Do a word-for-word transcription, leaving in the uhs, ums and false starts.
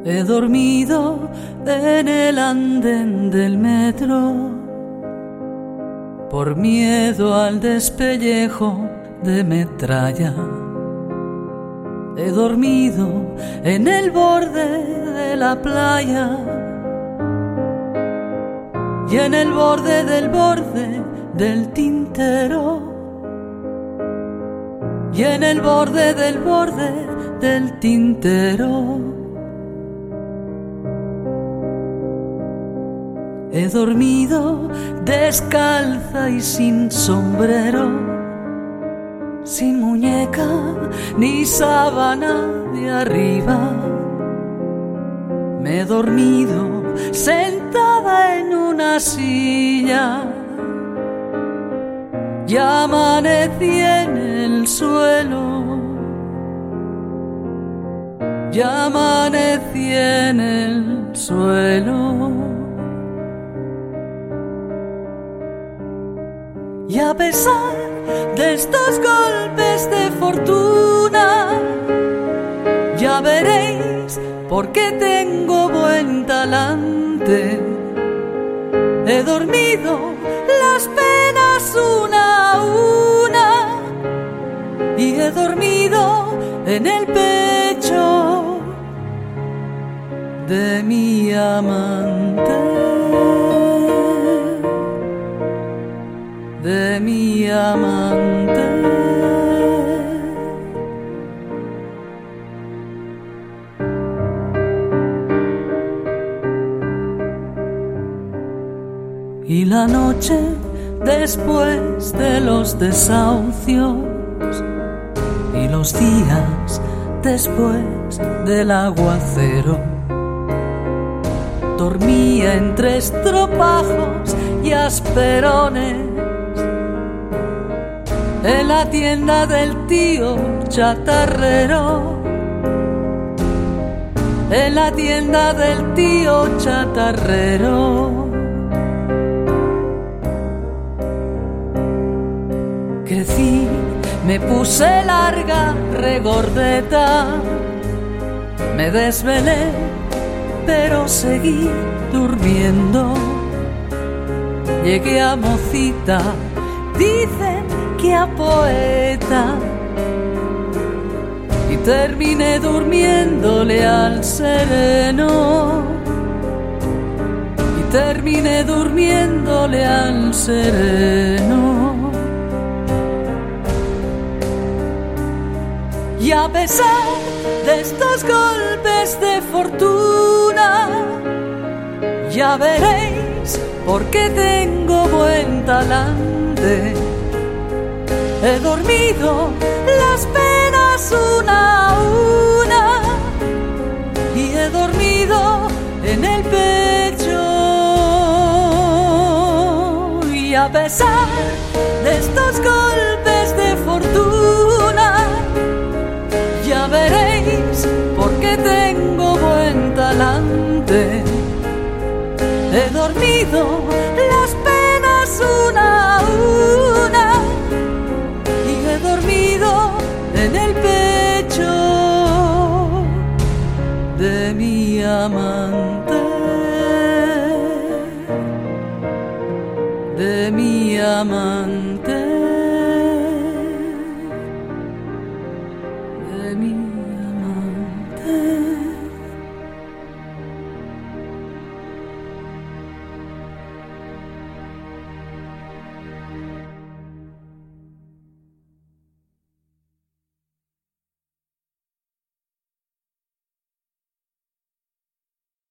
He dormido en el andén del metro por miedo al despellejo de metralla. He dormido en el borde de la playa y en el borde del borde del tintero y en el borde del borde del tintero. He dormido descalza y sin sombrero, sin muñeca ni sábana de arriba. Me he dormido sentada en una silla y amanecí en el suelo, y amanecí en el suelo. Y a pesar de estos golpes de fortuna, ya veréis por qué tengo buen talante. He dormido las penas una a una y he dormido en el pecho de mi amante, de mi amante. Y la noche después de los desahucios y los días después del aguacero, dormía entre estropajos y asperones en la tienda del tío chatarrero, en la tienda del tío chatarrero. Crecí, me puse larga regordeta, me desvelé, pero seguí durmiendo. Llegué a mocita, dicen que a poeta, y terminé durmiéndole al sereno, y terminé durmiéndole al sereno. Y a pesar de estos golpes de fortuna, ya veréis por qué tengo buen talante. He dormido las penas una a una y he dormido en el pecho. Y a pesar de estos golpes de fortuna, ya veréis por qué tengo buen talante. He dormido las penas una a una y he dormido en el pecho de mi amante, de mi amante, de mi